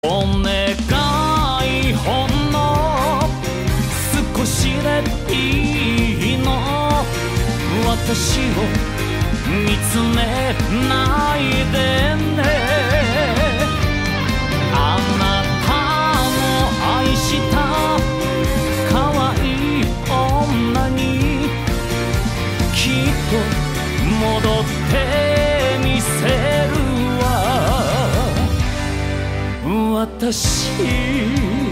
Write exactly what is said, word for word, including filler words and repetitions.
お願いほんの少しでいいの、私を見つめないでね。あなたの愛した可愛い女にきっと戻ってみせるわ。私